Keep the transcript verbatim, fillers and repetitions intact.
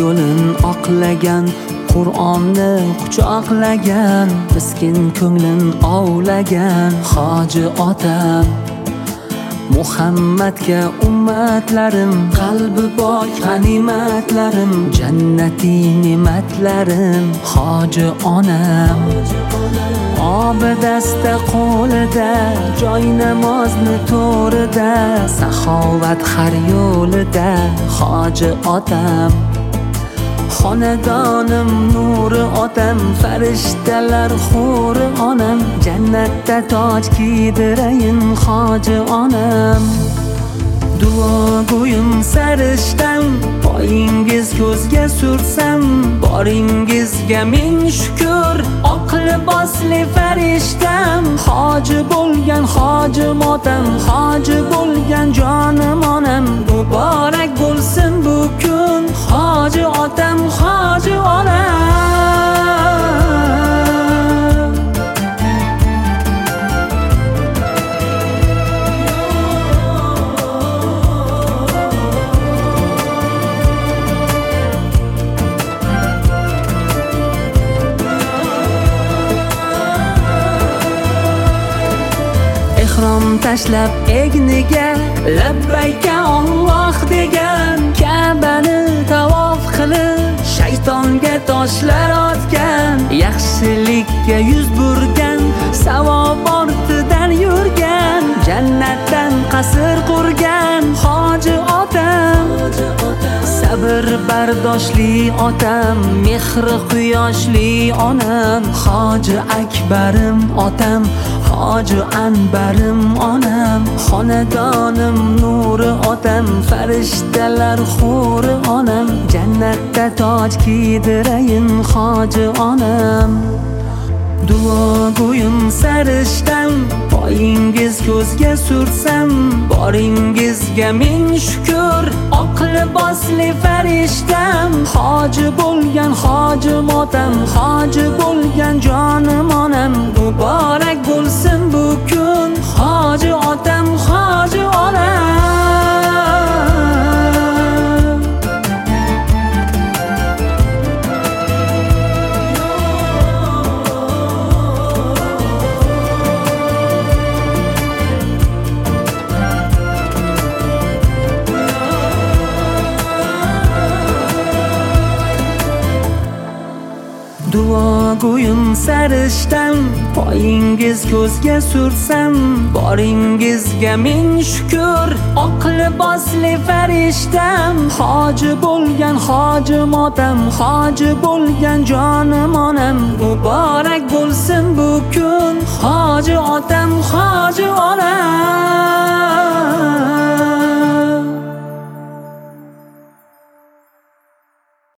yo'lin oqlagan, Qur'onni quchoqlagan, miskin ko'nglin ovlagan hoji otam. Muhammadga ummatlarim, qalbi bor g'animatlarim, jannatiy ne'matlarim hoji onam. Obidasda qo'lida, joy namozni to'rida, saxovat har yo'lida hoji otam. Xonadonim nuri otam, farishtalar xuri onam, jannatda toj kiydirayin hoji onam. Duogo'yim sarishtam, poyingiz ko'zga sursam, boringizga ming shukr, oq libosli farishtam. Hoji bo'lgan hoji motam, hoji bo'lgan jonim onam, muborak bo'lsin bu kun hoji otam, hoji onam. Ihrom tashlab egniga, labbayka Alloh degan, Ka'bani tavof qilib shaytonga toshlar otgan, yaxshilikka yuz burgan, savob ortidan yurgan, jannatdan qasr qurgan hoji otam. Sabr bardoshli otam, mehri quyoshli onam, hoji akbarim otam, hoji anbarim onam. Xonadonim nuri otam, farishtalar xuri onam, jannatda toj kiydirayin hoji onam. Duogo'yim sarishtam, poyingiz ko'zga sursam, boringizga ming shukr, oq libosli farishtam. Hoji bo'lgan hoji motam, hoji bo'lgan jonim onam, muborak bo'lsin bu kun hoji otam, hoji onam. Duogo'yim sarishtam, poyingiz ko'zga sursam, boringizga ming shukr, oq libosli farishtam. Hoji bo'lgan hoji motam, hoji bo'lgan jonim onam, muborak bo'lsin bu kun hoji otam, hoji